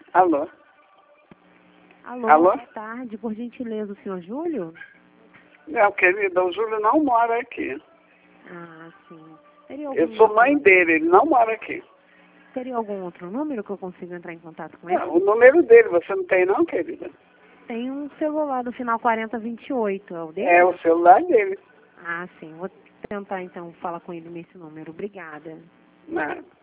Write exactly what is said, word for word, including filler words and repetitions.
Alô? Alô, Alô? boa tarde. Por gentileza, o senhor Júlio? Não, querida, o Júlio não mora aqui. Ah, sim. Teria algum Eu sou mãe outro, dele, ele não mora aqui. teria algum outro número que eu consiga entrar em contato com ele? Não, o número dele você não tem não, querida? Tem um celular do final quarenta vinte e oito, é o dele? É o celular dele. Ah, sim. Vou tentar, então, falar com ele nesse número. Obrigada. Né?